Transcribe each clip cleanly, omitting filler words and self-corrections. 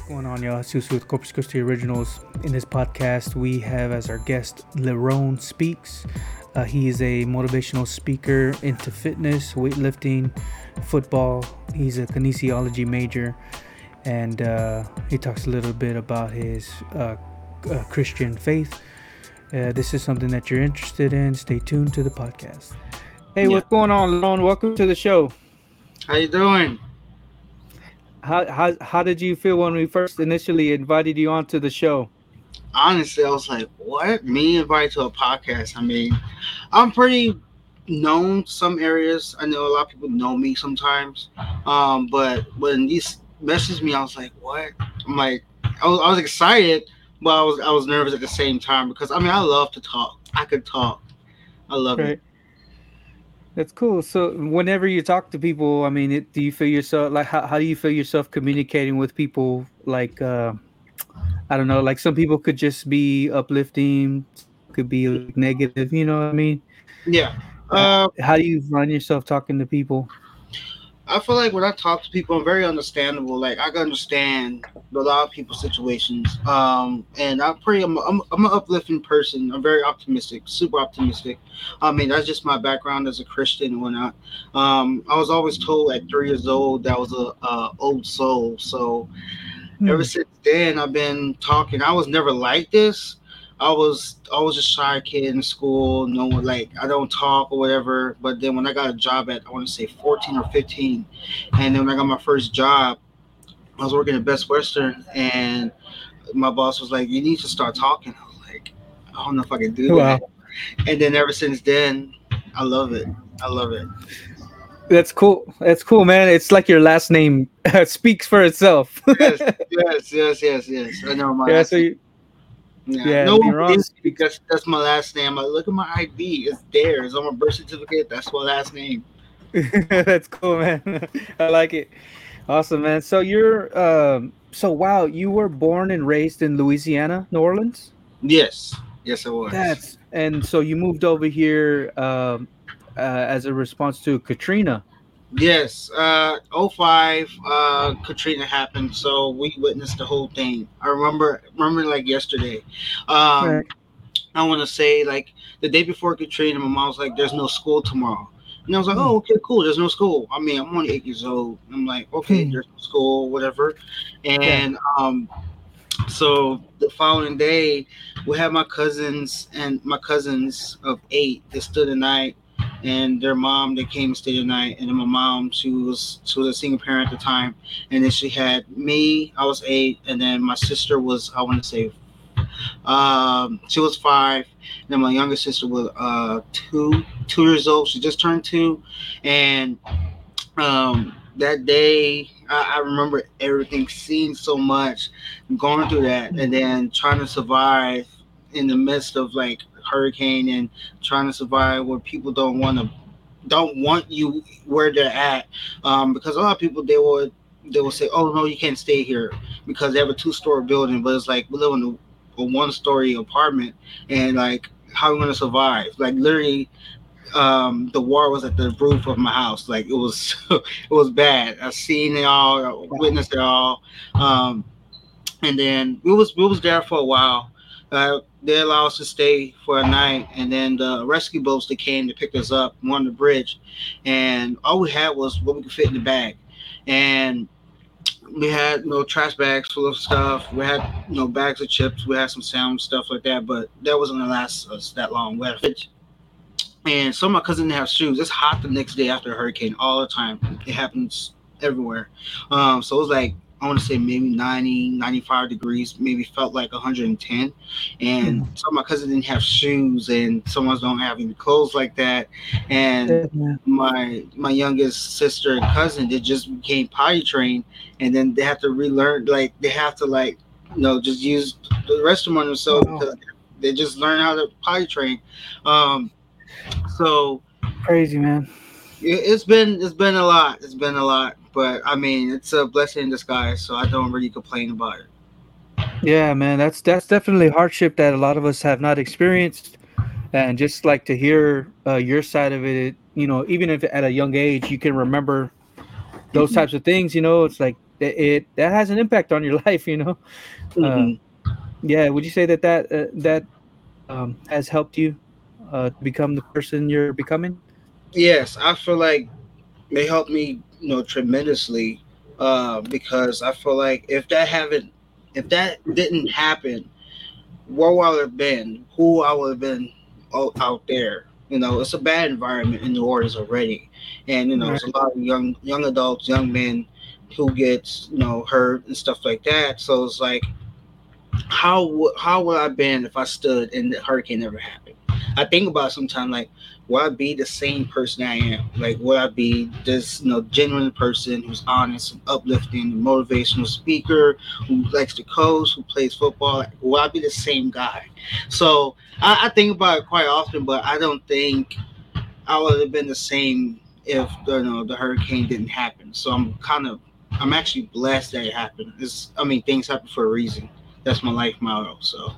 Going on, y'all? Jesus with Corpus Christi Originals. In this podcast, we have as our guest Lerone Speaks. He is a motivational speaker into fitness, weightlifting, football. He's a kinesiology major, and he talks a little bit about his Christian faith. This is something that you're interested in. Stay tuned to the podcast. Hey, what's going on, Lerone? Welcome to the show. How you doing? How did you feel when we first initially invited you onto the show? Honestly, I was like, what? Me invited to a podcast? I mean, I'm pretty known some areas. I know a lot of people know me sometimes. But when these messaged me, I was like, what? I'm like, I was excited, but I was nervous at the same time because I mean, I love to talk. I could talk. I love it. Right. That's cool. So whenever you talk to people, I mean, do you feel yourself like how do you feel yourself communicating with people? Like I don't know, like some people could just be uplifting, could be like negative. You know what I mean? Yeah. Uh, Uh, how do you find yourself talking to people? I feel like when I talk to people, I'm very understandable. Like I can understand a lot of people's situations. And I'm an uplifting person. I'm very optimistic, super optimistic. I mean, that's just my background as a Christian and whatnot. I was always told at 3 years old that I was a old soul. So ever Hmm. since then, I've been talking. I was never like this. I was a shy kid in school. No one like I don't talk or whatever. But then when I got a job at I want to say 14 or 15, and then when I got my first job, I was working at Best Western, and my boss was like, "You need to start talking." I was like, "I don't know if I can do that." Wow, And then ever since then, I love it. I love it. that's cool. That's cool, man. It's like your last name speaks for itself. Yes, yes, yes, yes, yes. I know my Yeah. last So name. you, Yeah, yeah, no one Liron believes me speaks. because that's my last name. I look at my ID; it's there. It's on my birth certificate. That's my last name. That's cool, man. I like it. Awesome, man. So so wow, you were born and raised in Louisiana, New Orleans? Yes, yes, it was. And so you moved over here as a response to Katrina. Yes, '05, Katrina happened, so we witnessed the whole thing. I remember like yesterday. Um, Right. I want to say like the day before Katrina, my mom was like, "There's no school tomorrow," and I was like, Hmm. "Oh, okay, cool. There's no school." I mean, I'm only 8 years old. I'm like, "Okay, Hmm. there's no school, whatever," Yeah. and so the following day, we had my cousins of 8. They stood the night, and their mom they came and stayed the night. And then my mom, she was a single parent at the time, and then she had me. I was 8, and then my sister was I want to say she was 5. And then my younger sister was 2 years old. She just turned 2, and that day I remember everything, seeing so much, going through that, and then trying to survive in the midst of like hurricane and trying to survive where people don't want you where they're at, because a lot of people they will say, oh no, you can't stay here because they have a 2-story building, but it's like we live in a 1-story apartment, and like how are we going to survive, like literally. The war was at the roof of my house. Like it was, it was bad. I seen it all, I Wow. witnessed it all, and then we was there for a while. They allowed us to stay for a night, and then the rescue boats that came to pick us up on the bridge, and all we had was what we could fit in the bag, and we had trash bags full of stuff. We had bags of chips. We had some sound stuff like that, but that wasn't gonna last us that long. We had a fridge, and some of my cousins didn't have shoes. It's hot the next day after a hurricane all the time. It happens everywhere. So it was like I want to say maybe 90, 95 degrees, maybe felt like 110. And Mhm. some of my cousins didn't have shoes, and some of us don't have any clothes like that. And Yeah, man. my youngest sister and cousin, they just became potty trained, and then they have to relearn, like they have to like just use the restroom on themselves Wow. because they just learn how to potty train. Um, so Crazy, man. it's been a lot. It's been a lot, but I mean, it's a blessing in disguise. So I don't really complain about it. Yeah, man. That's definitely hardship that a lot of us have not experienced. And just like to hear your side of it, even if at a young age you can remember those Mhm. types of things, it's like that has an impact on your life, you know. Uh, Hmm. yeah, would you say that has helped you to become the person you're becoming? Yes, I feel like they helped me, tremendously. Because I feel like if that didn't happen, where would I have been? Who I would have been out there? It's a bad environment in New Orleans already, and Right. there's a lot of young adults, young men who gets hurt and stuff like that. So it's like, how would I been if I stood and the hurricane never happened? I think about it sometimes, like, would I be the same person I am? Like, would I be this genuine person who's honest and uplifting, motivational speaker who likes to coach, who plays football? Like, will I be the same guy? So I think about it quite often, but I don't think I would have been the same if the hurricane didn't happen. So I'm actually blessed that it happened. Things happen for a reason. That's my life motto. So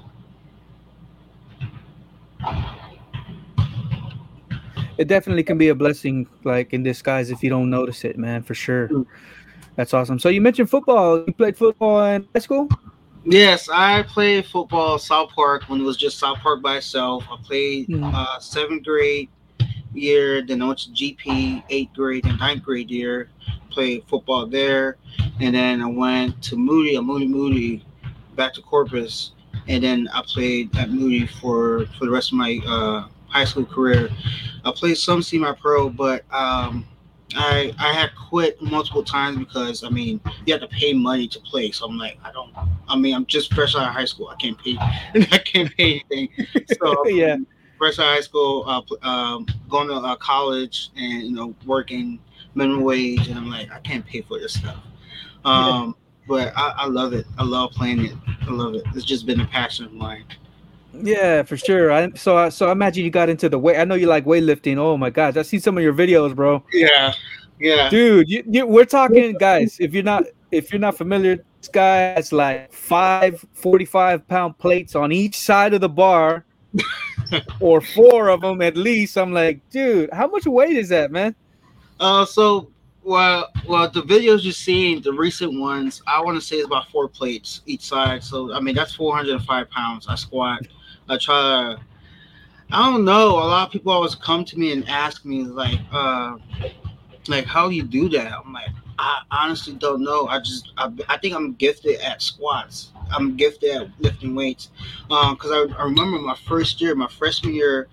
It definitely can be a blessing, like in disguise, if you don't notice it, man. For sure. That's awesome. So you mentioned football. You played football in high school? yes, I played football at South Park when it was just South Park by itself. I played Mm. seventh grade year, then I went to GP, eighth grade and ninth grade year. Played football there, and then I went to Moody, back to Corpus, and then I played at Moody for the rest of my high school career. I played some semi-pro, but I had quit multiple times because you have to pay money to play. So I'm like, I don't. I'm just fresh out of high school. I can't pay. I can't pay anything. So Yeah. fresh out of high school, going to college, and working minimum wage, and I'm like, I can't pay for this stuff. Yeah. Um, but I love it. I love playing it. I love it. It's just been a passion of mine. Yeah, for sure. So I imagine you got into the weight. I know you like weightlifting. Oh my gosh, I see some of your videos, bro. Yeah, yeah. Dude, we're talking, guys. If you're not familiar, this guy has like 5 45-pound plates on each side of the bar, or four of them at least. I'm like, dude, how much weight is that, man? So, well, the videos you're seeing, the recent ones, I want to say it's about 4 plates each side. So, that's 405 pounds. I squat. I try to. I don't know. A lot of people always come to me and ask me like how do you do that? I'm like, I honestly don't know. I think I'm gifted at squats. I'm gifted at lifting weights. Because I remember my first year, my freshman year,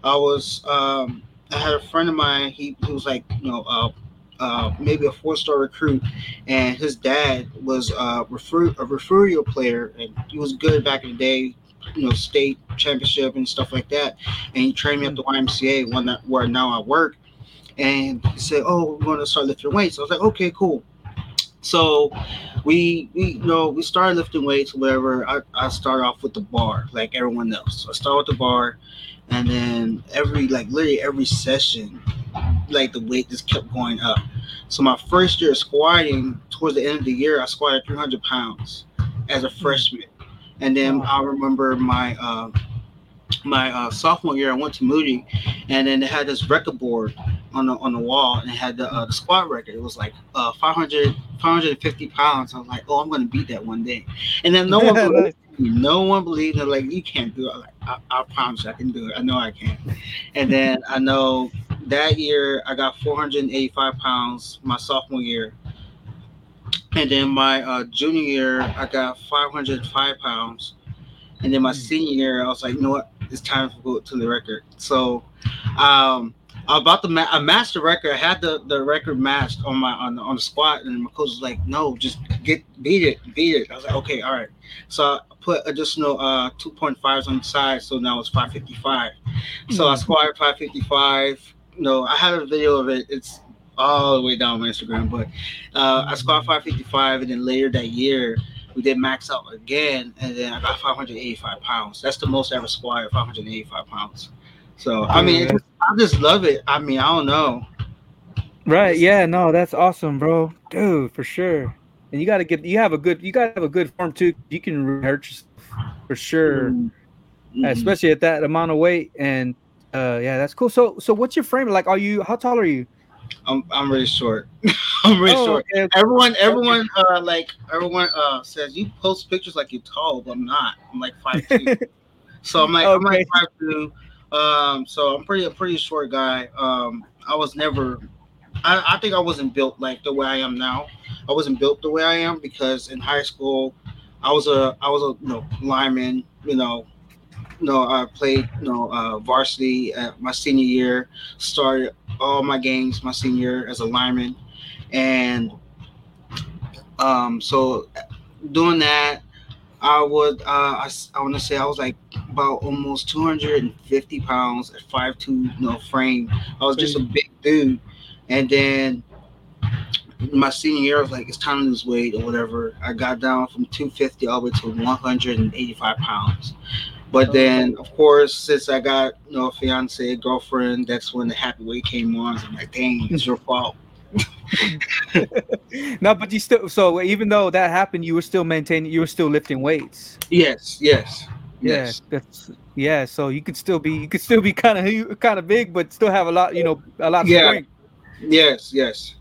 I had a friend of mine. He was like, maybe a 4-star recruit, and his dad was a referral player, and he was good back in the day. State championship and stuff like that. And he trained me at the YMCA, where now I work, and he said, "Oh, we're going to start lifting weights." I was like, "Okay, cool." So we started lifting weights, whatever. I started off with the bar, like everyone else. So I started with the bar, and then literally every session, like the weight just kept going up. So my first year squatting, towards the end of the year, I squatted 300 pounds as a Mm. freshman, and then Wow. I remember my sophomore year, I went to Moody, and then they had this record board on the wall, and it had the squat record. It was like 550 pounds. I was like, oh, I'm gonna beat that one day. And then no one believed Nice. me. No one believed me. Like, you can't do it. I'm like, I promise you, I can do it. I know I can. And then I know that year I got 485 pounds my sophomore year, and then my junior year I got 505 pounds, and then my Mm. senior year, I was like, you know what? It's time to go to the record. So, about the I matched the record. I had the record matched on the squat, and my coach was like, no, just beat it. I was like, okay, all right. So I put additional 2.5s on the side, so now it's 555. So I Mm. squatted 555. I have a video of it. It's all the way down my Instagram, but I squatted 555, and then later that year we did max out again, and then I got 585 pounds. That's the most I ever squatted, 585 pounds. So Dude, I just love it. I don't know. right? It's, Yeah, no, that's awesome, bro. Dude, for sure. And you gotta have a good form too. You can really hurt yourself for sure, mm, mm. especially at that amount of weight. And yeah, that's cool. So what's your frame like? How tall are you? I'm really short. I'm really Oh, short. okay, okay. Everyone says you post pictures like you're tall, but I'm not. I'm like 5'2". So I'm like Okay. 5'2". So I'm pretty a pretty short guy. I was never. I think I wasn't built like the way I am now. I wasn't built the way I am because in high school, I was a lineman. I played varsity at my senior year. Started all my games my senior year as a lineman, and so doing that, I want to say I was like about almost 250 pounds at 5'2", frame. I was just a Crazy. big dude, and then my senior year, I was like, it's time to lose weight or whatever. I got down from 250 all the way to 185 pounds. But Oh. then, of course, since I got a fiance, girlfriend, that's when the happy weight came on. So I'm like, dang, it's your fault. No, but you still, so even though that happened, you were still maintaining, you were still lifting weights. Yes, yes, Yeah, yes. that's yeah. So you could still be kind of big, but still have a lot, a lot of Yeah, strength. yes, yes.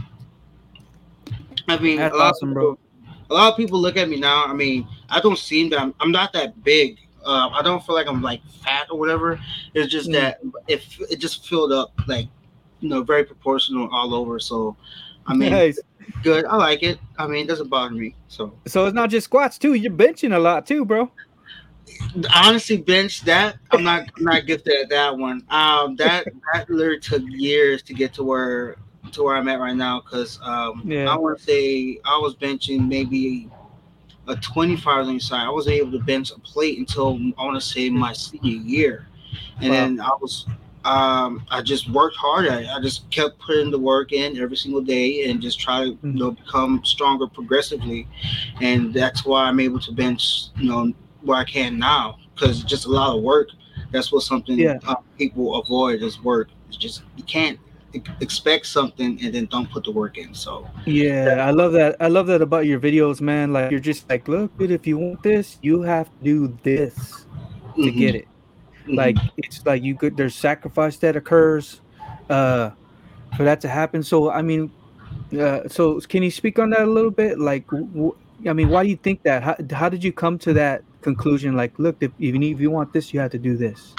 I mean, That's awesome, bro. a lot of people look at me now. I mean, I don't seem that I'm not that big. I don't feel like I'm like fat or whatever. It's just Mm. that it just filled up like very proportional all over. So, I mean, Nice. good. I like it. I mean, it doesn't bother me. So So it's not just squats too. You're benching a lot too, bro. honestly, bench that I'm not gifted at that one. That literally took years to get to where I'm at right now. Cause I Yeah. want to say I was benching maybe a 25 on each side. I wasn't able to bench a plate until I want to say Mm. my senior year, and Wow. then I just worked hard at it. I just kept putting the work in every single day and just try to Mm. become stronger progressively, and that's why I'm able to bench where I can now because it's just a lot of work. That's what something Yeah. people avoid is work. It's just you can't expect something and then don't put the work in. So Yeah, I love that. I love that about your videos, man. Like you're just like, look, dude, if you want this, you have to do this to get hmm it. hmm Like it's like you could there's sacrifice that occurs uh for that to happen. So I mean, so can you speak on that a little bit? Like, I mean, why do you think that? How did you come to that conclusion? Like, look, if you want this, you have to do this.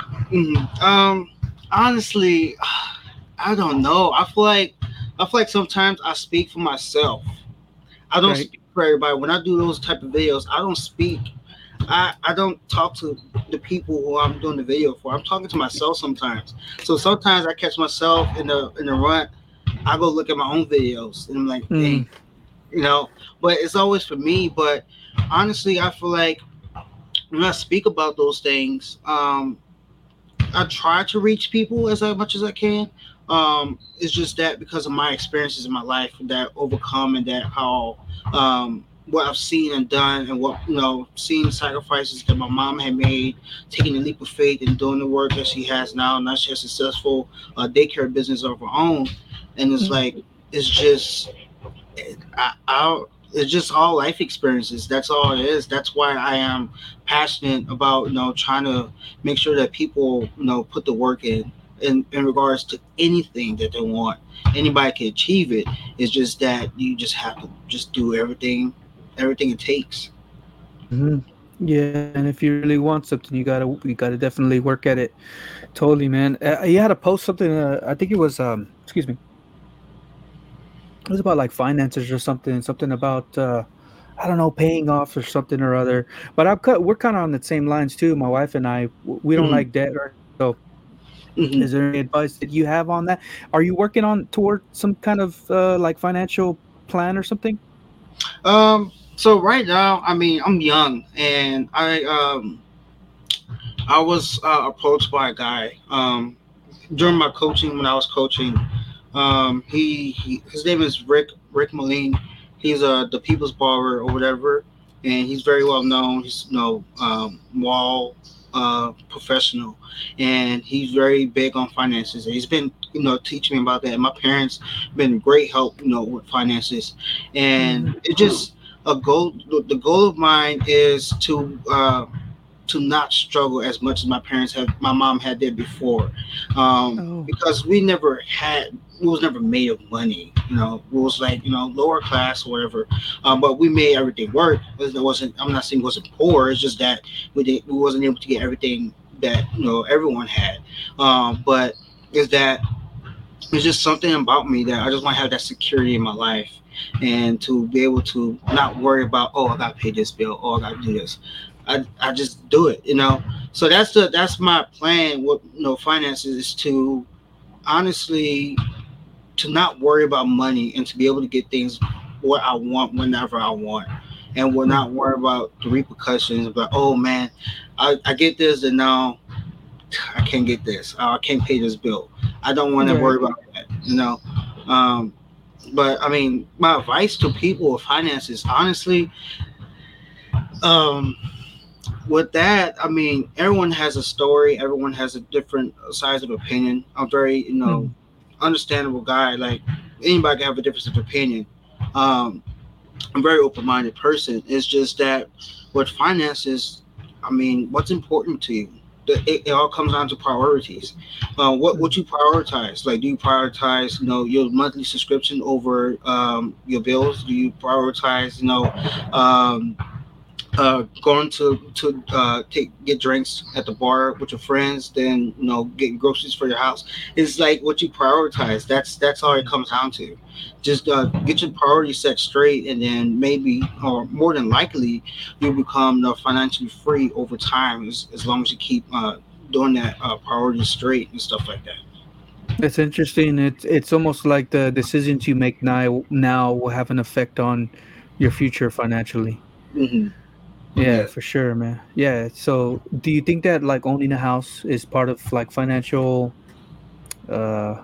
Honestly, I don't know. I feel like sometimes I speak for myself. I don't Right. speak for everybody. When I do those type of videos, I don't speak. I don't talk to the people who I'm doing the video for. I'm talking to myself sometimes. So sometimes I catch myself in the rut. I go look at my own videos and I'm like, Mm, dang, you know. But it's always for me. But honestly, I feel like when I speak about those things, I try to reach people as much as I can. It's just that because of my experiences in my life that overcome and that how what I've seen and done and what seen sacrifices that my mom had made, taking a leap of faith and doing the work that she has now. Now she has a successful daycare business of her own, and it's mm, like it's just it's just all life experiences. That's all it is. That's why I am passionate about trying to make sure that people put the work in regards to anything that they want. Anybody can achieve it. It's just that you just have to just do everything it takes. mhm. Yeah, and if you really want something, you gotta definitely work at it. Totally, man. You had to post something. I think it was excuse me. It was about like finances or something. Something about I don't know, paying off or something or other. But we're kind of on the same lines too. My wife and I, we don't hmm like debt. Or so, hmm is there any advice that you have on that? Are you working on toward some kind of like financial plan or something? So right now, I mean, I'm young, and I was approached by a guy during my coaching when I was coaching. His name is Rick Moline. He's the People's Barber or whatever, and he's very well known. He's wall professional, and he's very big on finances. And he's been teaching me about that. And my parents been great help with finances, Hmm. and it just a goal. The goal of mine is to not struggle as much as my mom had did before, Oh, because we never had we was never made of money. We was like lower class or whatever. But we made everything work. It wasn't. I'm not saying it wasn't poor. It's just that we wasn't able to get everything that everyone had. But is that it's just something about me that I just want to have that security in my life, and to be able to not worry about, oh, I got to pay this bill, oh, I got to do this. I just do it. So that's my plan with finances, is to honestly to not worry about money and to be able to get things what I want whenever I want, and will Mm. not worry about the repercussions. But oh man, I get this and now I can't get this. I can't pay this bill. I don't want to Right. worry about that. Um, but I mean, my advice to people with finances, honestly, um, with that, I mean, everyone has a story. Everyone has a different size of opinion. I'm very, Mm. understandable guy. Like anybody can have a difference of opinion. Um, I'm a very open-minded person. It's just that with finances, I mean, what's important to you? It all comes down to priorities. What Mm. you prioritize? Like, do you prioritize, your monthly subscription over your bills? Do you prioritize, um, going to take get drinks at the bar with your friends, then getting groceries for your house? It's like what you prioritize. That's all it Mm. comes down to. Just get your priorities set straight, and then maybe, or more than likely, you'll become financially free over time, as long as you keep doing that priorities straight and stuff like that. It's interesting. It's almost like the decisions you make now will have an effect on your future financially. Hmm. Yeah, Yeah. for sure, man. Yeah. So, do you think that like owning a house is part of like financial, uh,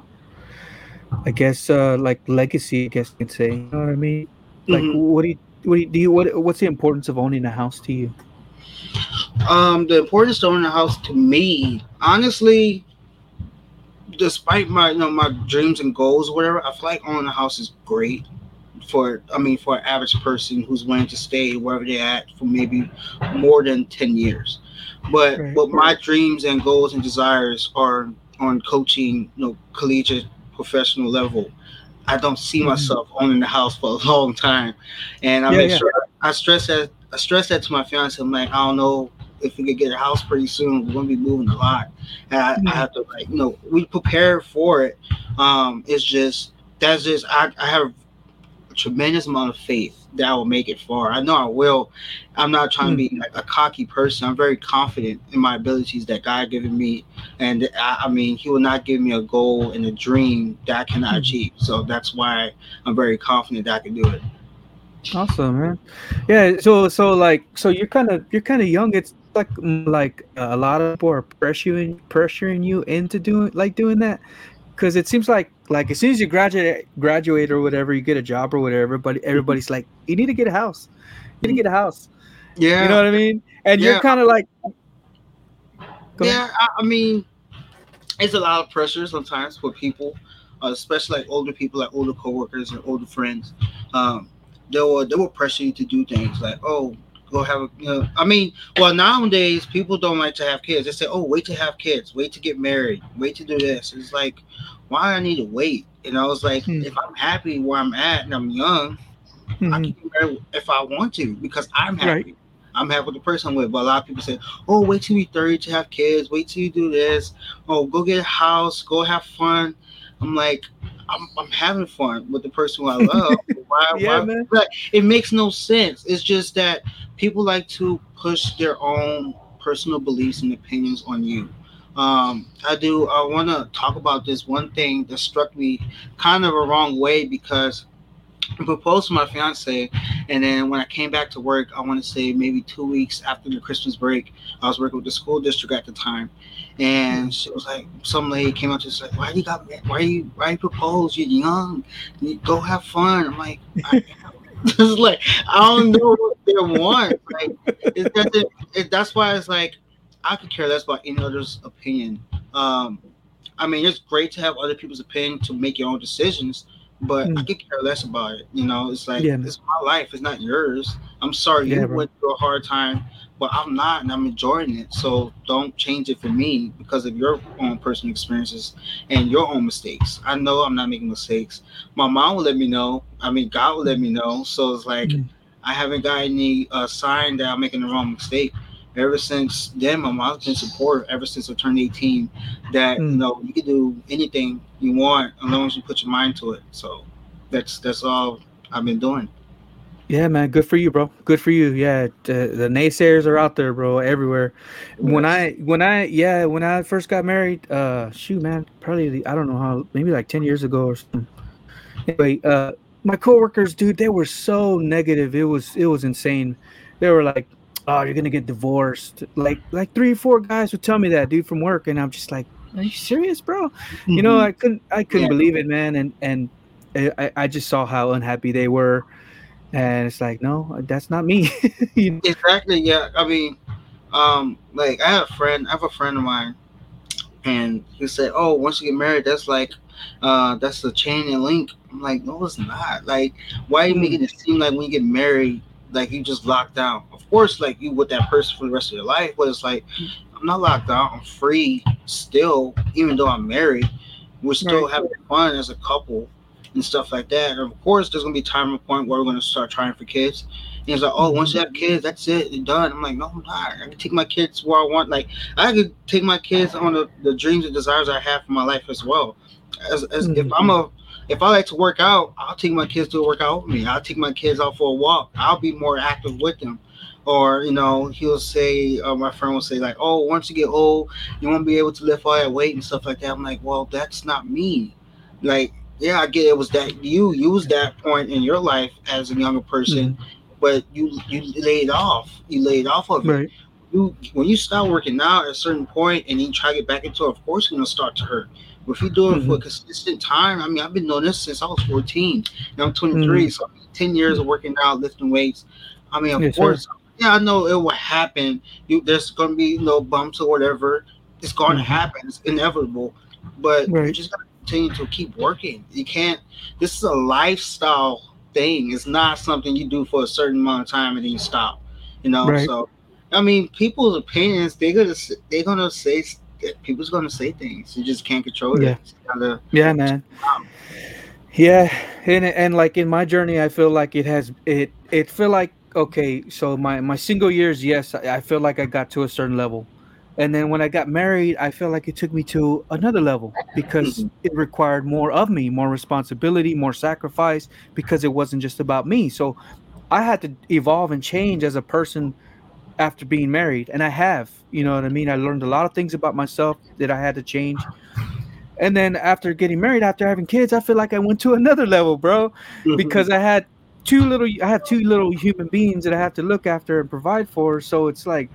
I guess, like legacy? I guess you could say. You know what I mean? Like, Hmm. what's the importance of owning a house to you? The importance of owning a house to me, honestly, despite my my dreams and goals or whatever, I feel like owning a house is great for an average person who's willing to stay wherever they're at for maybe more than 10 years. But my dreams and goals and desires are on coaching, collegiate professional level. I don't see Mhm. myself owning the house for a long time, and I Yeah, make yeah. sure I stress that to my fiance. I'm like, I don't know if we could get a house pretty soon. We're gonna be moving a lot, and I Mhm. have to, like, we prepare for it. It's just that's just I have a tremendous amount of faith that I will make it far. I know I will. I'm not trying to Mm. be like a cocky person. I'm very confident in my abilities that God given me, and I mean, He will not give me a goal and a dream that I cannot Mhm. achieve. So that's why I'm very confident that I can do it. Awesome, man. Yeah. So you're kind of young. It's like a lot of people are pressuring you into doing that. Because it seems like as soon as you graduate or whatever, you get a job or whatever, but everybody's like, you need to get a house. You need to get a house. You know Yeah, what I mean? And you're yeah, kind of like, go ahead. yeah. I mean, it's a lot of pressure sometimes for people, especially like older people, like older coworkers and older friends. Um, they will pressure you to do things like, oh, go have a, I mean, well, nowadays people don't like to have kids. They say, oh, wait to have kids, wait to get married, wait to do this. It's like, why I need to wait? It's like, if Mm, I'm happy where I'm at and I'm young, I mhm. can get married if I want to because I'm Right. happy. I'm happy with the person I'm with. But a lot of people say, "Oh, wait till you're 30 to have kids. Wait till you do this. Oh, go get a house. Go have fun." I'm like, I'm having fun with the person who I love. Why? Yeah, Why? man. Like, it makes no sense. It's just that people like to push their own personal beliefs and opinions on you. I do. I want to talk about this one thing that struck me kind of a wrong way because I proposed to my fiance, and then when I came back to work, I want to say maybe 2 weeks after the Christmas break, I was working with the school district at the time, and Mm. she was like, some lady came up to us like, why you propose? You're young, you go have fun. I'm like, it's like I don't know what they want. Like it doesn't. That's why it's like I could care less about any other's opinion. Um, I mean, it's great to have other people's opinion to make your own decisions, but I Mm. could care less about it. You know, it's like Yeah, man. it's my life, it's not yours. I'm sorry you Yeah, bro. went through a hard time, but I'm not, and I'm enjoying it. So don't change it for me because of your own personal experiences and your own mistakes. I know I'm not making mistakes. My mom will let me know. I mean, God will let Mm. me know. So it's like Mm. I haven't got any sign that I'm making the wrong mistake. Ever since then, my mom's been supportive. Ever since I turned 18, that Mm. you can do anything you want as long as you put your mind to it. So that's all I've been doing. Yeah, man. Good for you, bro. Good for you. Yeah, the naysayers are out there, bro, everywhere. Yes. When I first got married, shoot, man, probably I don't know how, maybe like 10 years ago or something. Anyway, my coworkers, dude, they were so negative. It was insane. They were like, "Oh, you're gonna get divorced." Like 3 or 4 guys would tell me that, dude, from work, and I'm just like, "Are you serious, bro?" Hmm. I couldn't Yeah. believe it, man. And I just saw how unhappy they were, and it's like, no, that's not me. you know? Exactly. Yeah. I mean, like I have a friend of mine, and he said, "Oh, once you get married, that's like, that's the chain and link." I'm like, "No, it's not. Like, why are you Mm, making it seem like when you get married, like you just locked down? Of course, like you with that person for the rest of your life, but it's like I'm not locked down. I'm free still, even though I'm married. We're still right. having fun as a couple and stuff like that. And of course, there's gonna be a time and point where we're gonna start trying for kids." And he's like, "Oh, once Hmm. you have kids, that's it, you're done." I'm like, "No, I'm not. I can take my kids where I want. Like, I could take my kids on the dreams and desires I have for my life as well. As Hmm. if I like to work out, I'll take my kids to work out with me. I'll take my kids out for a walk. I'll be more active with them." Or he'll say, my friend will say like, "Oh, once you get old, you won't be able to lift all that weight and stuff like that." I'm like, "Well, that's not me." Like, yeah, I get it was that you used that point in your life as a younger person, Hmm. but you laid off. You laid off of it. Right. You When you start working out at a certain point and you try to get back into it, of course it's gonna start to hurt. But if you do it for a Hmm. consistent time, I mean, I've been doing this since I was 14. Now I'm 23, Hmm. so 10 years of working out, lifting weights. I mean, of Yes, sir. course, yeah, I know it will happen. There's gonna be no bumps or whatever. It's going to Hmm. happen. It's inevitable. But you Right. just gotta continue to keep working. You can't. This is a lifestyle thing. It's not something you do for a certain amount of time and then you stop. Right. So I mean, people's opinions. They're gonna say people's gonna say things. You just can't control it. Yeah. You gotta. Yeah, man. Yeah, and like in my journey, I feel like it feel like, okay. So my single years, yes, I feel like I got to a certain level, and then when I got married, I feel like it took me to another level because Mhm. it required more of me, more responsibility, more sacrifice, because it wasn't just about me. So I had to evolve and change as a person after being married, and I have. You know what I mean? I learned a lot of things about myself that I had to change, and then after getting married, after having kids, I feel like I went to another level, bro, Mhm. because I have 2 little human beings that I have to look after and provide for. So it's like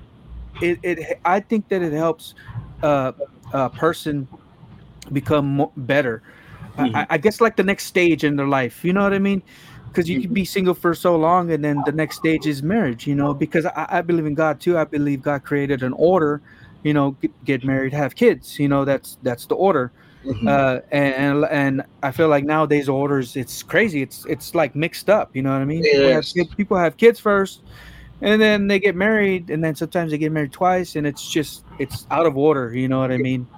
I think that it helps uh, a person become better. Mhm. I guess like the next stage in their life. You know what I mean? Because you could Mhm. be single for so long, and then the next stage is marriage. You know, because I believe in God too. I believe God created an order. You know, get married, have kids. You know, that's the order. Mhm. And I feel like nowadays orders, it's crazy. It's like mixed up. You know what I mean? Yes. People have kids first, and then they get married, and then sometimes they get married twice, and it's out of order. You know what I mean?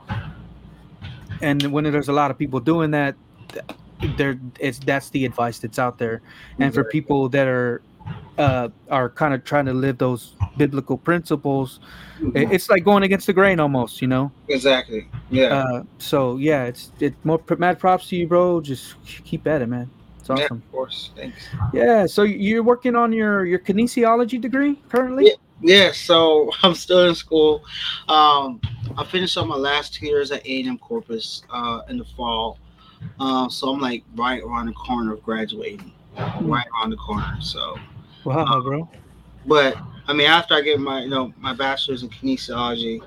And when there's a lot of people doing that, there it's that's the advice that's out there. And for Exactly. people that are kind of trying to live those biblical principles, Mhm. it's like going against the grain almost. You know? Exactly. Yeah. So yeah, it's more mad props to you, bro. Just keep at it, man. It's Yeah. awesome. Of course. Thanks. Yeah. So you're working on your kinesiology degree currently? Yeah. Yeah. So I'm still in school. Um, I finished up my last 2 years at A&M Corpus in the fall. So I'm like right around the corner of graduating, Mm. right around the corner. So, Wow, bro. but I mean, after I get my bachelor's in kinesiology,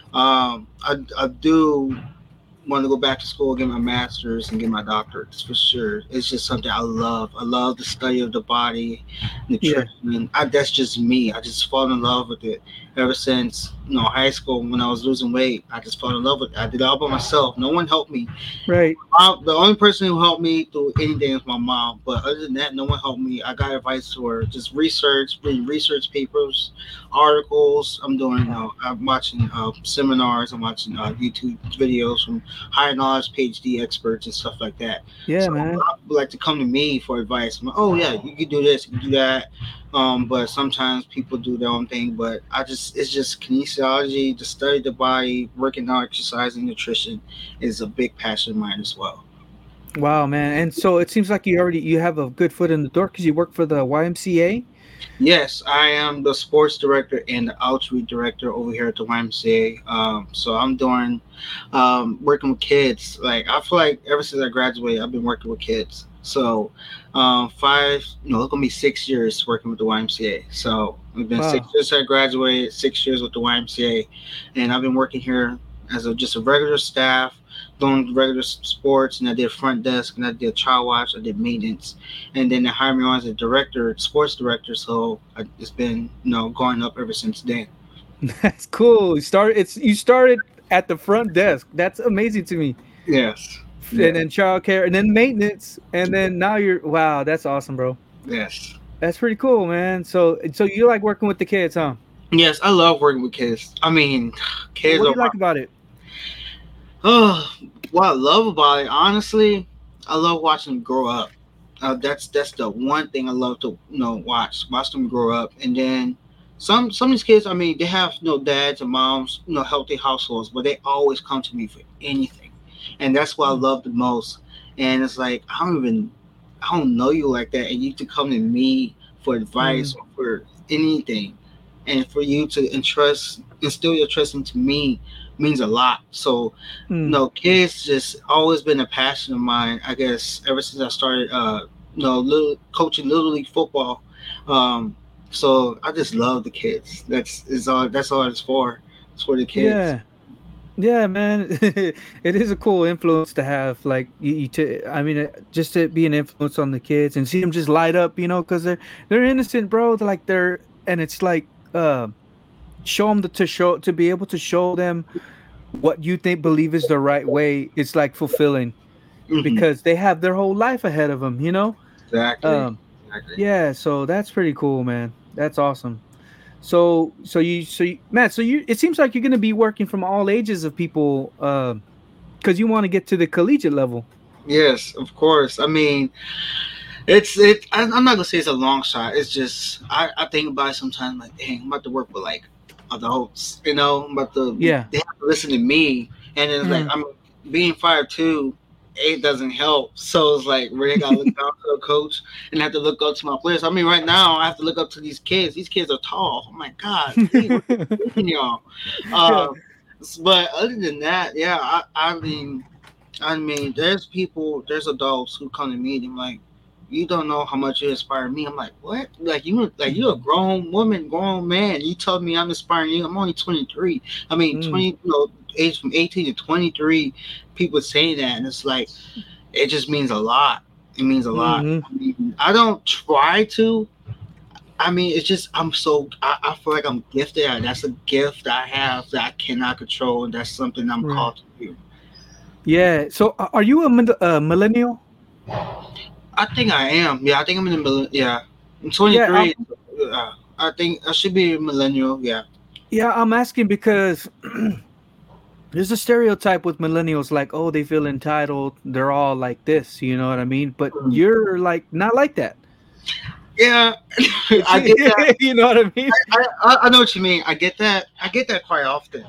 I do want to go back to school, get my master's, and get my doctorate for sure. It's just something I love. I love the study of the body, Yeah. nutrition. That's just me. I just fall in love with it. ever since high school when I was losing weight. I just fell in love with it. I did it all by myself. No one helped me. Right. The only person who helped me through anything was my mom. But other than that, no one helped me. I got advice to her. Just research, reading research papers, articles. I'm watching seminars. I'm watching YouTube videos from high knowledge PhD experts and stuff like that. Yeah, So man. people like to come to me for advice. I'm like, oh yeah, you can do this, you can do that. But sometimes people do their own thing. But it's just kinesiology, to study the body, working out, exercising, nutrition is a big passion of mine as well. Wow, man. And so it seems like you have a good foot in the door because you work for the YMCA. Yes, I am the sports director and the outreach director over here at the YMCA. So I'm doing working with kids. Like I feel like ever since I graduated, I've been working with kids. So five, it's gonna be 6 years working with the YMCA. So it's been six Wow. years since I graduated, 6 years with the YMCA, and I've been working here as just a regular staff, doing regular sports, and I did front desk, and I did child watch, I did maintenance, and then they hired me on as a director, sports director. So it's been going up ever since then. That's cool. You started at the front desk. That's amazing to me. Yes. And Yeah. then childcare, and then maintenance, and then now wow, that's awesome, bro. Yes. That's pretty cool, man. So you like working with the kids, huh? Yes, I love working with kids. I mean, kids What do are you like about it? oh, what I love about it, honestly, I love watching them grow up. That's the one thing I love to watch them grow up, and then some of these kids. I mean, they have dads and moms, healthy households, but they always come to me for anything, and that's what I Mm. love the most. And it's like I don't know you like that, and you to come to me for advice Mm. or for anything, and for you to instill your trust into me means a lot. So Mm. no, kids just always been a passion of mine. I guess ever since I started, coaching little league football. Um, so I just love the kids. That's all it's for. It's for the kids. Yeah. Yeah, man. It is a cool influence to have. Like I mean, just to be an influence on the kids and see them just light up, because they're innocent, bro. And it's like, show them to be able to show them what you think believe is the right way. It's like fulfilling Hmm. because they have their whole life ahead of them. Exactly. Um, Exactly. yeah. So that's pretty cool, man. That's awesome. Matt, it seems like you're going to be working from all ages of people, because you want to get to the collegiate level. Yes, of course. I mean, I'm not gonna say it's a long shot. It's just I think about it sometimes. Like, dang, I'm about to work with like adults. I'm about to Yeah. they have to listen to me, and it's like Mm. I'm being 5'2". It doesn't help. So it's like really gotta look down to the coach and have to look up to my players. I mean, right now I have to look up to these kids. These kids are tall. Oh my god, dang, what are you thinking, y'all? Yeah. But other than that, yeah, I mean, there's adults who come to me and like, you don't know how much you inspire me. I'm like, what? You're a grown woman, grown man. You told me I'm inspiring you. I'm only 23. I mean, Mm. 20, age from 18 to 23. People saying that, and it's like, it just means a lot. It means a lot. Hmm. I mean, I don't try to. I mean, it's just I feel like I'm gifted. That's a gift I have that I cannot control, and that's something I'm Right. called to do. Yeah. So, are you a millennial? I think I am. Yeah, I think I'm in the yeah. I'm Yeah. 23. I think I should be a millennial. Yeah. I'm asking because there's a stereotype with millennials, like, oh, they feel entitled. They're all like this. You know what I mean? But Mm. you're like not like that. Yeah, I get that. You know what I mean? I know what you mean. I get that. I get that quite often.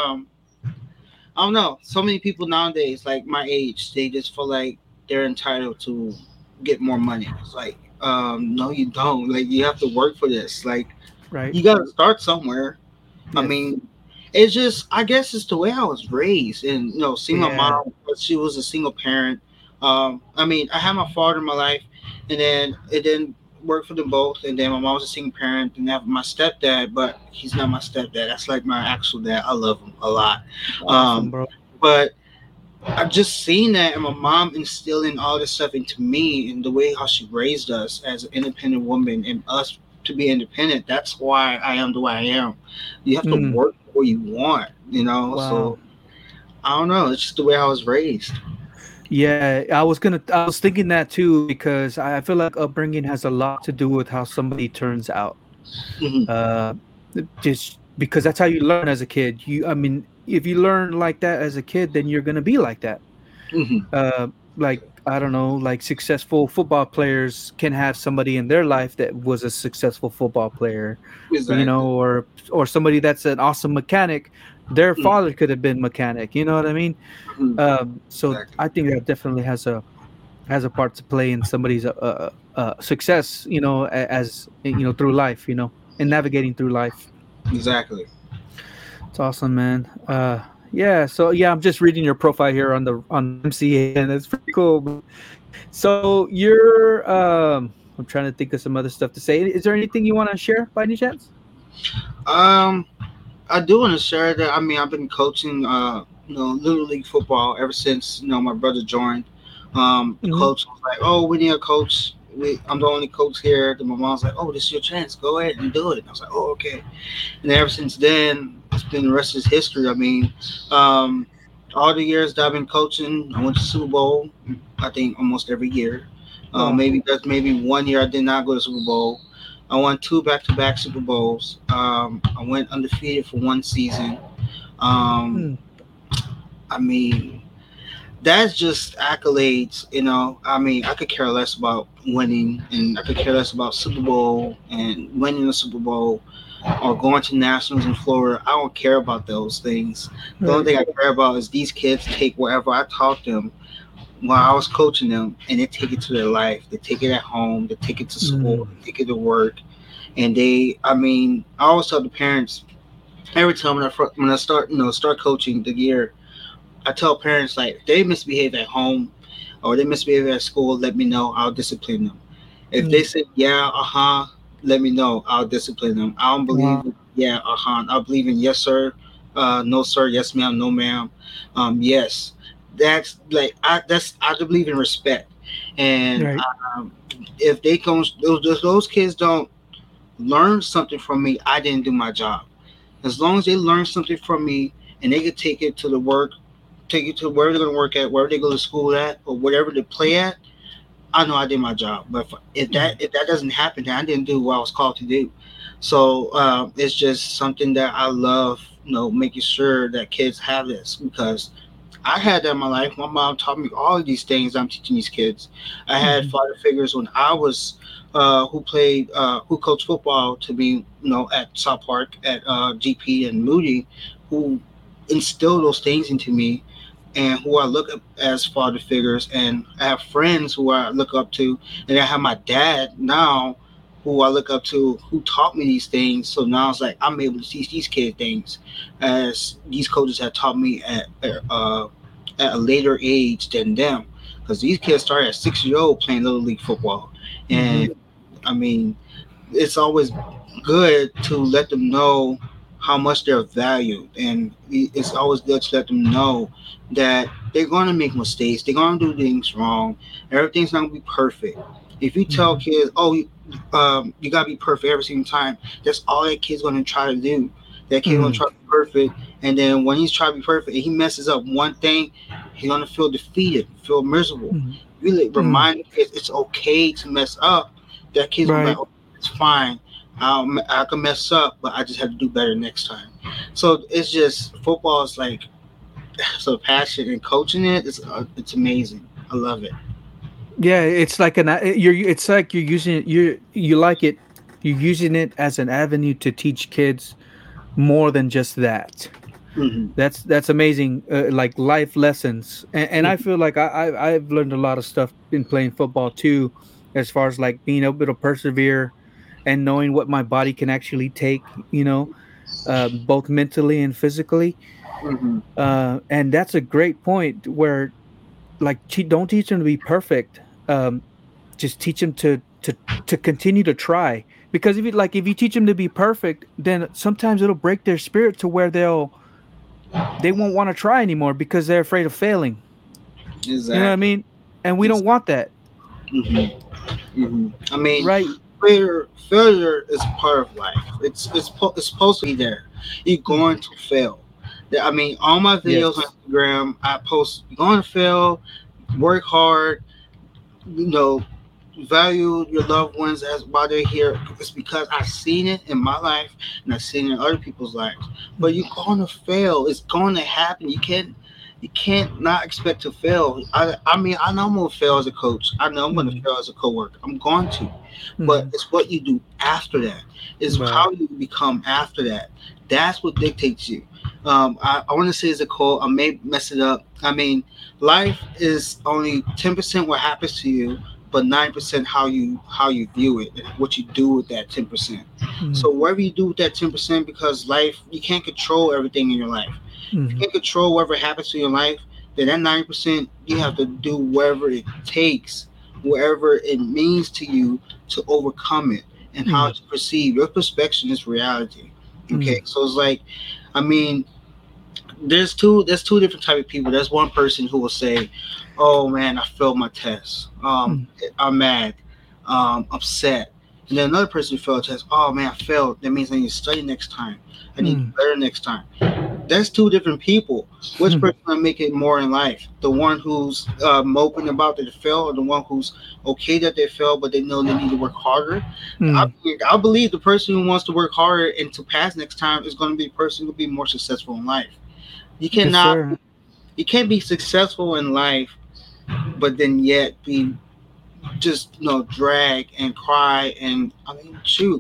I don't know. So many people nowadays, like my age, they just feel like they're entitled to get more money. It's like, no, you don't. Like, you have to work for this. Like, Right. you got to start somewhere. I Yes. mean, it's just, I guess it's the way I was raised. And, seeing my Yeah. mom, she was a single parent. I mean, I had my father in my life, and then it didn't work for them both. And then my mom was a single parent, and then my stepdad, but he's not my stepdad. That's like my actual dad. I love him a lot. Awesome, Um, bro. but I've just seen that, and my mom instilling all this stuff into me, and the way how she raised us as an independent woman, and us to be independent. That's why I am the way I am. You have to Mm, work for what you want, you know. wow. So I don't know. It's just the way I was raised. Yeah, I was thinking that too because I feel like upbringing has a lot to do with how somebody turns out. Hmm. Uh, just because that's how you learn as a kid. I mean, if you learn like that as a kid, then you're gonna be like that. Hmm. Like I don't know, like successful football players can have somebody in their life that was a successful football player, Exactly. or somebody that's an awesome mechanic. Their father could have been mechanic. You know what I mean? Hmm. So Exactly. I think that definitely has a part to play in somebody's success. As through life. And navigating through life. Exactly. It's awesome, man. Yeah. So yeah, I'm just reading your profile here on the MCA, and it's pretty cool. So you're I'm trying to think of some other stuff to say. Is there anything you want to share by any chance? Um, I do want to share that. I mean, I've been coaching, little league football ever since my brother joined. The Hmm. coach was like, "Oh, we need a coach. I'm the only coach here." Then my mom's like, "Oh, this is your chance. Go ahead and do it." And I was like, "Oh, okay." And ever since then, it's been the rest is history. I mean, um, all the years that I've been coaching, I went to Super Bowl. I think almost every year. Wow. Maybe 1 year I did not go to Super Bowl. I won two back-to-back Super Bowls. I went undefeated for one season. Um, Hmm. I mean, that's just accolades, you know. I mean, I could care less about winning, and I could care less about Super Bowl and winning the Super Bowl or going to nationals in Florida. I don't care about those things. The only Right. thing I care about is these kids take whatever I taught them while I was coaching them, and they take it to their life. They take it at home. They take it to school. Mm. They take it to work. And I mean, I always tell the parents every time when I start coaching the year, I tell parents like if they misbehave at home or they misbehave at school, let me know. I'll discipline them. If they Mm. say yeah, let me know. I'll discipline them. I don't believe Wow. in yeah, I believe in yes sir, no sir, yes ma'am, no ma'am, yes. I believe in respect, and Right. if those kids don't learn something from me, I didn't do my job. As long as they learn something from me and they could take it to the work, take it to wherever they're going to work at, wherever they go to school at, or whatever they play at, I know I did my job. But Mm. if that doesn't happen, then I didn't do what I was called to do. So it's just something that I love, making sure that kids have this because I had that in my life. My mom taught me all of these things I'm teaching these kids. I had Mhm. father figures when I was who coached football to be, at South Park, at GP and Moody, who instilled those things into me and who I look up as father figures. And I have friends who I look up to, and I have my dad now who I look up to who taught me these things. So now it's like I'm able to teach these kids things as these coaches have taught me at a later age than them. Because these kids started at 6 years old playing little league football, Mhm. and I mean, it's always good to let them know how much they're valued, and it's always good to let them know that they're going to make mistakes, they're going to do things wrong, everything's not going to be perfect. If you tell Mhm. kids, oh, you got to be perfect every single time, that's all that kid's going to try to do. That kid's going to Mm. try to be perfect, and then when he's trying to be perfect and he messes up one thing, he's going to feel defeated, feel miserable. Mm. Really Mm. remind the kids it's okay to mess up. That kid's gonna be like, Right. oh, it's fine. I can mess up, but I just have to do better next time. So it's just football is like so passion and coaching it's amazing. I love it. Yeah, it's like it's like you're using it you like it you're using it as an avenue to teach kids more than just that. Hmm. That's amazing, like life lessons. And I feel like I've learned a lot of stuff in playing football too, as far as like being able to persevere and knowing what my body can actually take, both mentally and physically. Hmm. And that's a great point where like don't teach them to be perfect. Just teach them to continue to try, because if you teach them to be perfect, then sometimes it'll break their spirit to where they won't want to try anymore because they're afraid of failing. You know what I Exactly. mean? And we don't want that, Hmm. Hmm. I mean, right? failure is part of life. It's supposed to be there. You're going to fail. I mean, all my videos on Yes. Instagram, I post you're going to fail. Work hard. You know, value your loved ones as while they're here. It's because I've seen it in my life and I've seen it in other people's lives. But you're going to fail. It's going to happen. You can't not expect to fail. I mean, I know I'm gonna fail as a coach. I know I'm gonna Mm. fail as a coworker. I'm going to, but Mm. it's what you do after that. It's Right. how you become after that. That's what dictates you. I want to say as a quote. I may mess it up. I mean, life is only 10% what happens to you, but 9% how you view it and what you do with that 10%. Mm. So whatever you do with that 10%, because life you can't control everything in your life. You Mm. can't control whatever happens to your life, then that 90% you have to do whatever it takes, whatever it means to you to overcome it and how Mm. to perceive. Your perception is reality. Mm. Okay. So it's like, I mean, there's two different type of people. There's one person who will say, "Oh man, I failed my test. Mm. I'm mad, upset." And then another person who failed a test. "Oh man, I failed. That means I need to study next time. I need to do Mm. better next time." That's two different people. Which Mm. person will make it more in life? The one who's moping about that they fail, or the one who's okay that they fail, but they know they need to work harder? I, Mm. I believe the person who wants to work harder and to pass next time is going to be the person who will be more successful in life. You Yes, cannot, sir. you can't be successful in life, but then yet be just drag and cry and I mean shoot.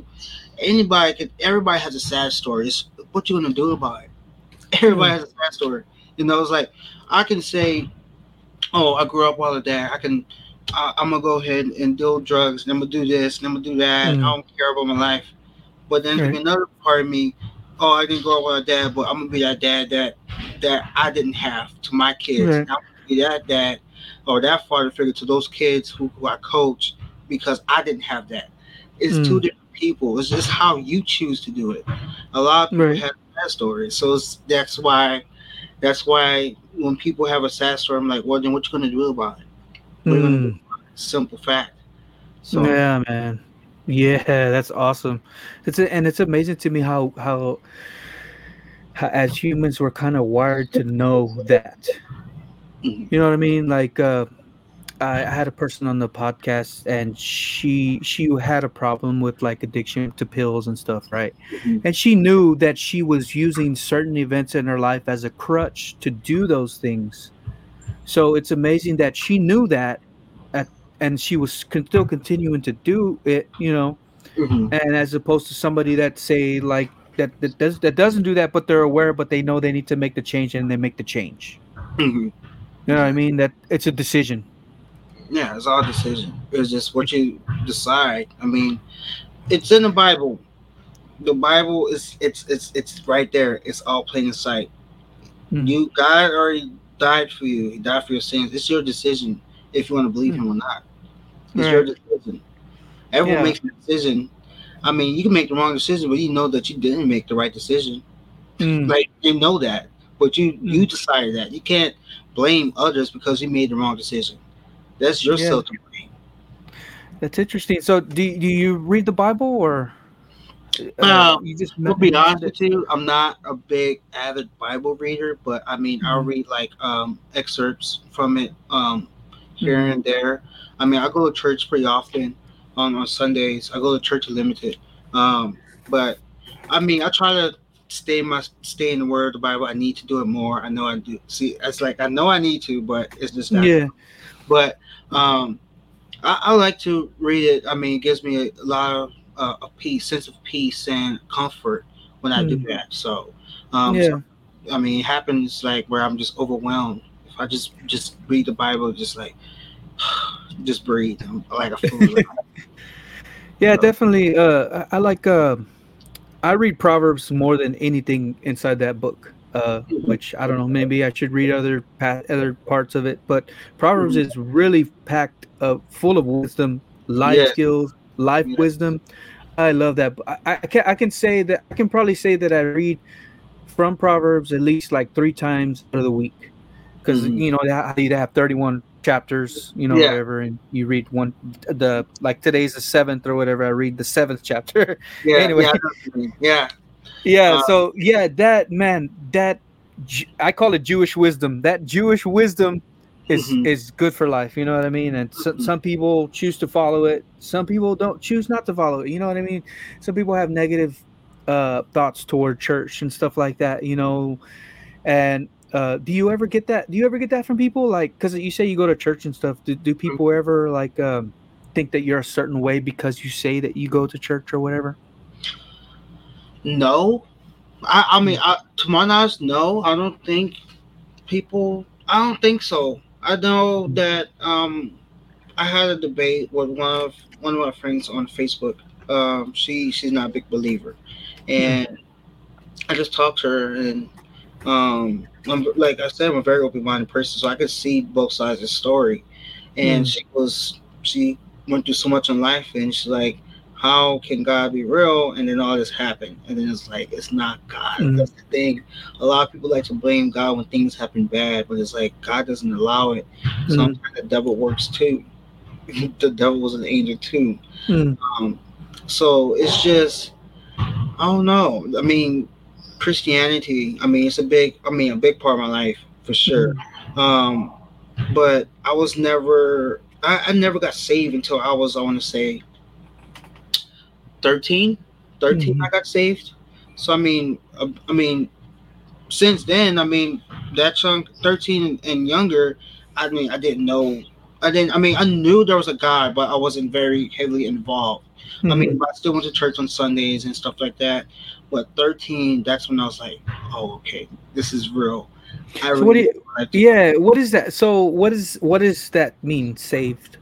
Everybody has a sad story. It's what you gonna do about it. Everybody Mm. has a sad story. It's like I can say, "Oh, I grew up while dad. I'm gonna go ahead and do drugs, and I'm gonna do this, and I'm gonna do that. I Mm. don't care about my life." But then there's Right. another part of me. "Oh, I didn't grow up with a dad, but I'm gonna be that dad that I didn't have to my kids. Right. And I'm gonna be that dad or that father figure to those kids who I coach because I didn't have that." It's two Mm. different people. It's just how you choose to do it. A lot of people Right. have that story, so that's why when people have a sad story, I'm like, well, then what you gonna do about it? What are you gonna do Mm. about it? Simple fact. So Yeah, man. Yeah, that's awesome. And it's amazing to me how as humans we're kind of wired to know that. mhm, You know what I mean? Like I had a person on the podcast and she had a problem with like addiction to pills and stuff, right? mhm, And she knew that she was using certain events in her life as a crutch to do those things. So it's amazing that she knew that at, and she was still continuing to do it, mhm, and as opposed to somebody that say like that doesn't do that, but they're aware, but they know they need to make the change and they make the change. mhm. You know what I Yeah. mean? That it's a decision. Yeah, it's all decision. It's just what you decide. I mean, it's in the Bible. The Bible is it's right there. It's all plain in sight. Mm, God already died for you. He died for your sins. It's your decision if you want to believe mm, him or not. It's your right. decision. Everyone Yeah. makes a decision. I mean, you can make the wrong decision, but you know that you didn't make the right decision. Mm, Like you know that, but you mm, decided that. You can't blame others because you made the wrong decision. That's yeah. yourself to blame. That's interesting. So do you read the Bible, or Well, you just to be mentioned honest it? with you, I'm not a big avid Bible reader, but I mean, I'll Mm, read like excerpts from it here mm, and there. I mean, I go to church pretty often on Sundays. I go to Church Unlimited, but I mean, I try to stay in the Word of the Bible. I need to do it more. I know I do. See, it's like I know I need to, but it's just that. yeah. But um, I like to read it. I mean, it gives me a lot of peace, sense of peace and comfort when I do Mm, that. So yeah. I mean, it happens like where I'm just overwhelmed. If I just read the Bible, just like just breathe, I'm like a fool. Yeah, So, definitely. I like. I read Proverbs more than anything inside that book. mhm, Which I don't know. Maybe I should read other parts of it. But Proverbs mhm. is really packed, full of wisdom, life Yes, skills, life yes, wisdom. I love that. I can say that I can probably say that I read from Proverbs at least like 3 times out of the week, because mhm, how you have chapters, you know, Yeah, whatever, and you read one, the like today's the seventh or whatever. I read the seventh chapter. yeah, Anyway, yeah, I know what you mean. Yeah. yeah. Uh, So yeah, that man, I call it Jewish wisdom. That Jewish wisdom mhm, is good for life. You know what I mean? And mhm, some people choose to follow it. Some people don't choose not to follow it. You know what I mean? Some people have negative thoughts toward church and stuff like that. You know, and do you ever get that? Do you ever get that from people? Like, because you say you go to church and stuff. Do people mhm. ever like think that you're a certain way because you say that you go to church or whatever? No, I mean, Mm, to my knowledge, no, I don't think people. I don't think so. I know mm, that I had a debate with one of my friends on Facebook. She's not a big believer, mm, and I just talked to her, and like I said, I'm a very open-minded person, so I could see both sides of the story. And mm, she went through so much in life, and she's like, how can God be real? And then all this happened, and then it's like it's not God. mm, That's the thing. A lot of people like to blame God when things happen bad, but it's like God doesn't allow it. mm, Sometimes the devil works too. The devil was an angel too. mm, Um, so it's just I don't know. I mean, Christianity. I mean, it's a big part of my life for sure. mm, Um, but I was never. I never got saved until I was, I want to say, 13. 13, I mm, got saved. So I mean, since then, I mean, that chunk, 13 and younger. I mean, I didn't know. I didn't. I mean, I knew there was a God, but I wasn't very heavily involved. I mean, mm. I still went to church on Sundays and stuff like that. But 13, that's when I was like, oh, okay, this is real. I So what do really you? like to God. Yeah, what is that? So what does that mean? Saved.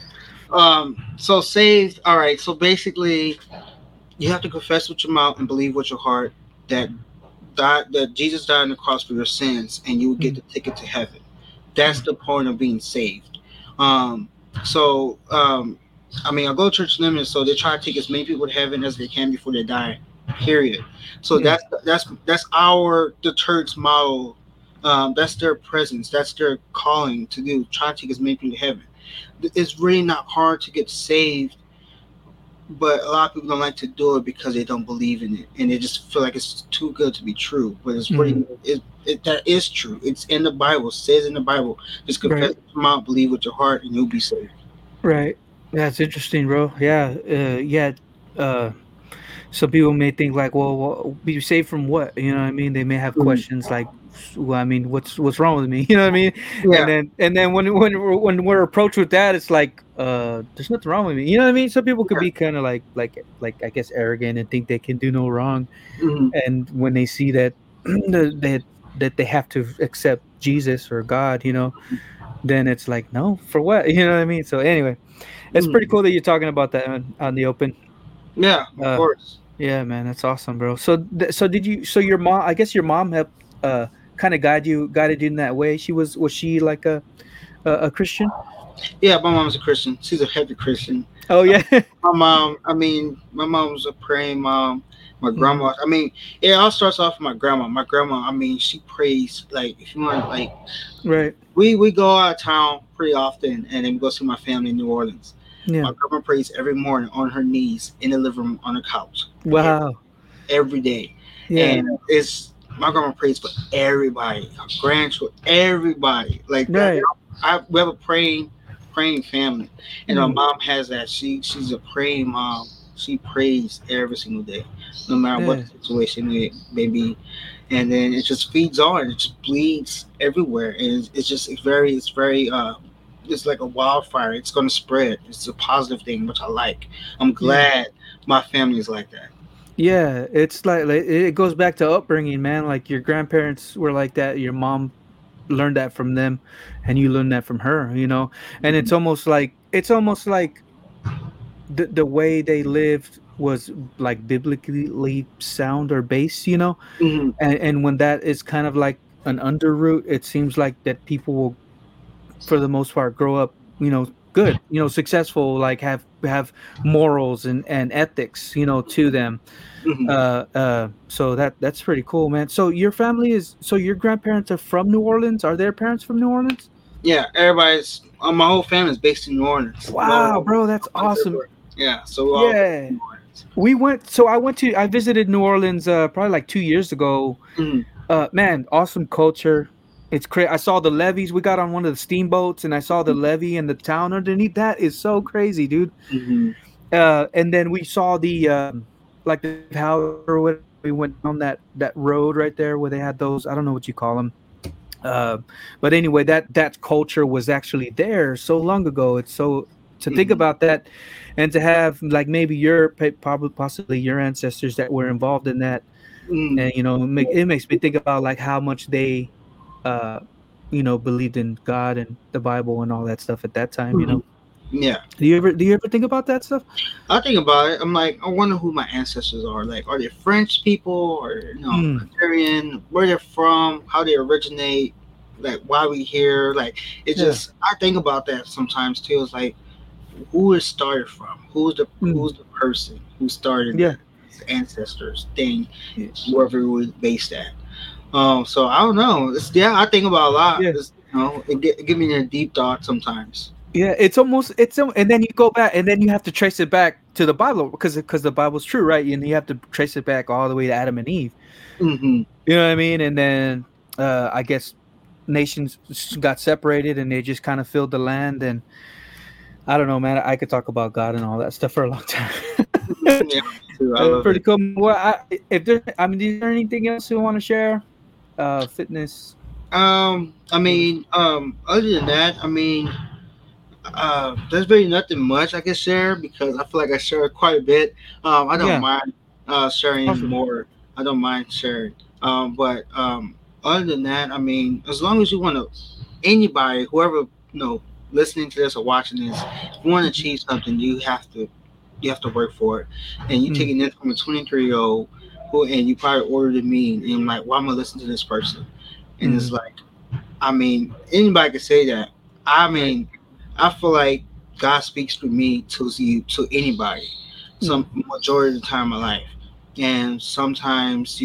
So saved. All right. So basically, you have to confess with your mouth and believe with your heart that that Jesus died on the cross for your sins, and you will get Mm, the ticket to heaven. That's mm, the point of being saved. Um, so I mean, I go to church limits, so they try to take as many people to heaven as they can before they die. Period. So mm, that's our the church model. That's their presence. That's their calling to do. Try to take as many people to heaven. It's really not hard to get saved, but a lot of people don't like to do it because they don't believe in it, and they just feel like it's too good to be true. But it's mm. really that is true. It's in the Bible. It says in the Bible, just confess Right, with your mouth, believe with your heart, and you'll be saved. right. That's interesting, bro. Yeah, yeah. Uh, some people may think like, well, be saved from what? You know what I mean? They may have Mhm. questions like, well, I mean, what's wrong with me? You know what I mean? Yeah, And then when we're approached with that, it's like, there's nothing wrong with me. You know what I mean? Some people could yeah, be kind of like I guess arrogant and think they can do no wrong, hmm and when they see that that that they have to accept Jesus or God, you know, then it's like, no, for what? You know what I mean? So anyway, it's pretty hmm cool that you're talking about that on the open. yeah, of Uh, course. yeah, man, that's awesome, bro. So, so did you? So your mom? I guess your mom helped, kind of guided you in that way. Was she like a Christian? Yeah, my mom's a Christian. She's a heavy Christian. Oh Uh, yeah. my mom, I mean, my mom was a praying mom. My Mhm. grandma, I mean, it all starts off with my grandma. My grandma, I mean, she prays like if you want, like Right. we go out of town pretty often, and then we go see my family in New Orleans. Yeah. My grandma prays every morning on her knees in the living room on the couch Wow. every day, Yeah. and it's my grandma prays for everybody, her grandchildren, everybody. Like that. Right. We have a praying family, and my Mm. mom has that. She's a praying mom. She prays every single day, no matter what Yeah. the situation may be, and then it just feeds on. It just bleeds everywhere, and it's very it's like a wildfire. It's going to spread. It's a positive thing, which I like. I'm Yeah. glad my family is like that. Yeah. It's like it goes back to upbringing, man. Like your grandparents were like that. Your mom learned that from them, and you learned that from her. You know, and it's almost like the way they lived was like biblically sound or base, you know, Hmm. and when that is kind of like an underroot, it seems like that people will, for the most part, grow up, you know, good, you know, successful, like have morals and ethics, you know, to them. Hmm. So that's pretty cool, man. So your family is so your grandparents are from New Orleans. Are their parents from New Orleans? Yeah, everybody's my whole family's based in New Orleans. Wow, bro, that's awesome. Yeah, so we're all based Yeah. in New Orleans. I visited New Orleans probably like 2 years ago. Mhm. Man, awesome culture. It's crazy. I saw the levees. We got on one of the steamboats, and I saw the levee and the town underneath. That is so crazy, dude. Mhm. And then we saw the like the house or whatever. We went down that road right there where they had those. I don't know what you call them. Uh, but anyway, that culture was actually there so long ago. It's so to think Mhm. about that, and to have like maybe probably possibly your ancestors that were involved in that, Mhm. and it makes me think about like how much they, uh, believed in God and the Bible and all that stuff at that time. Mhm. Yeah. Do you ever think about that stuff? I think about it. I'm like, I wonder who my ancestors are. Like, are they French people or Mm, Hungarian? Where they're from? How they originate? Like, why we here? Like, it's yeah. just I think about that sometimes too. It's like, who it started from? Mm, Who's the person who started yeah. that ancestors thing, Yeah. wherever it was based at. So I don't know. I think about a lot. Yeah. It give me a deep thought sometimes. Yeah, and then you go back, and then you have to trace it back to the Bible because the Bible's true, right? And you have to trace it back all the way to Adam and Eve. Hmm. You know what I mean? And then I guess nations got separated, and they just kind of filled the land. And I don't know, man. I could talk about God and all that stuff for a long time. Yeah, me too. I love Pretty it. cool. Well, is there anything else you want to share? Fitness. Other than that, there's really nothing much I can share because I feel like I share quite a bit. I don't Yeah. mind sharing Awesome. more. I don't mind sharing. But other than that, as long as you want to, anybody, whoever listening to this or watching this, if you want to achieve something, you have to work for it. And you Mm, taking this from a 23-year-old who, and you probably ordered me, and I'm like, why am I listening to this person? And it's mm, like, anybody can say that. I right. mean, I feel like God speaks through me to anybody. Mm, Some majority of the time in my life, and sometimes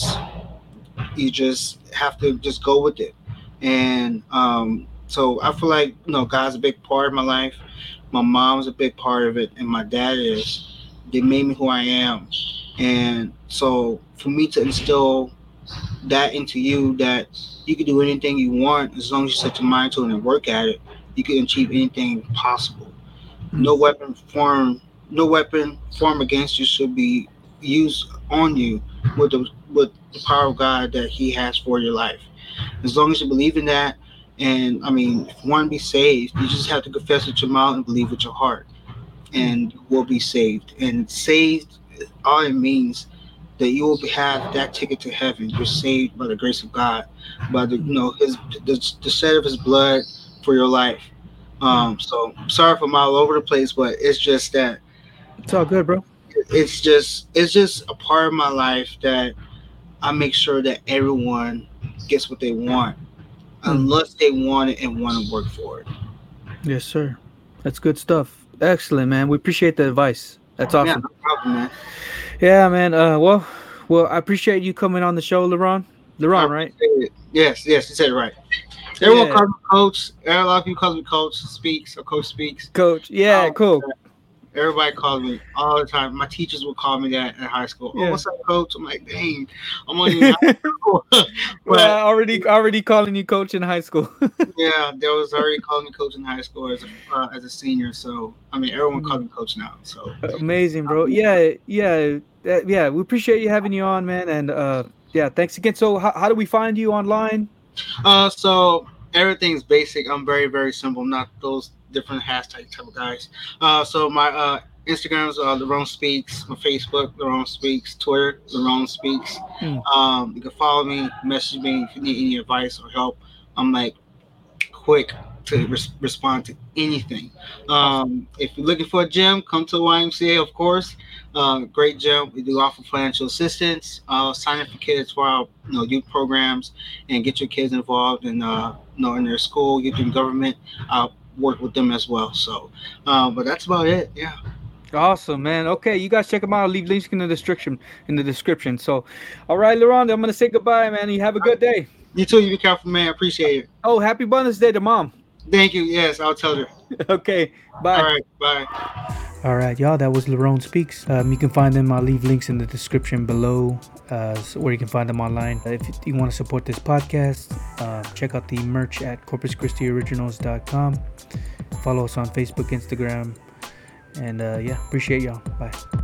you just have to just go with it. And so I feel like God's a big part of my life. My mom's a big part of it, and my dad is. They made me who I am, and so for me to instill that into you, that you can do anything you want as long as you set your mind to it and work at it, you can achieve anything possible. mm, No weapon formed, no weapon formed against you should be used on you with the power of God that He has for your life. As long as you believe in that, and if you want to be saved, you just have to confess with your mouth and believe with your heart, mm, and you will be saved. And saved, all it means that you will have that ticket to heaven. You're saved by the grace of God, by the mm, the shed of His blood for your life. mm. So sorry if I'm all over the place, but it's just that It's all good, bro. it's just a part of my life that I make sure that everyone gets what they want, Mm. unless they want it and want to work for it. Yes, sir. That's good stuff. Excellent, man. We appreciate the advice. That's Yeah, awesome. no problem, man. Yeah, man. Well, I appreciate you coming on the show, LeRon. I LeRon, right? appreciate it. Yes, you said it right. Everyone Yeah, calls me coach. A lot of people call me coach speaks or coach speaks. coach. Yeah, Um, cool. Everybody calls me all the time. My teachers would call me that in high school. Oh, Yeah. what's up, coach? I'm like, dang, I'm only in high school. But Well, already calling you coach in high school. yeah, there was already calling me coach in high school as a senior. So everyone calls me coach now. So Amazing, bro. Yeah. We appreciate you having you on, man. And yeah, thanks again. So, how do we find you online? so everything's basic. I'm very very simple. I'm not those different hashtag type of guys. So my Instagram's Lerone Speaks. My Facebook Lerone Speaks. Twitter Lerone Speaks. Mm, You can follow me, message me if you need any advice or help. I'm like quick to respond to anything. awesome. If you're looking for a gym, come to YMCA, of course. Great gym. We do offer financial assistance. Sign up for kids for our youth programs and get your kids involved in their school, youth and government. I'll work with them as well. So, but that's about it. Yeah. Awesome, man. Okay, you guys check them out. I'll leave links in the description. So, all right, LeRon, I'm gonna say goodbye, man. You have a good day. You too. You be careful, man. Appreciate it. Oh, happy Mother's Day to mom. Thank you. Yes, I'll tell her. Okay, bye. All right. Bye. All right, y'all. That was Lerone Speaks. You can find them. I'll leave links in the description below, where you can find them online. If you want to support this podcast, check out the merch at CorpusChristiOriginals.com. Follow us on Facebook, Instagram, and yeah, appreciate y'all. Bye.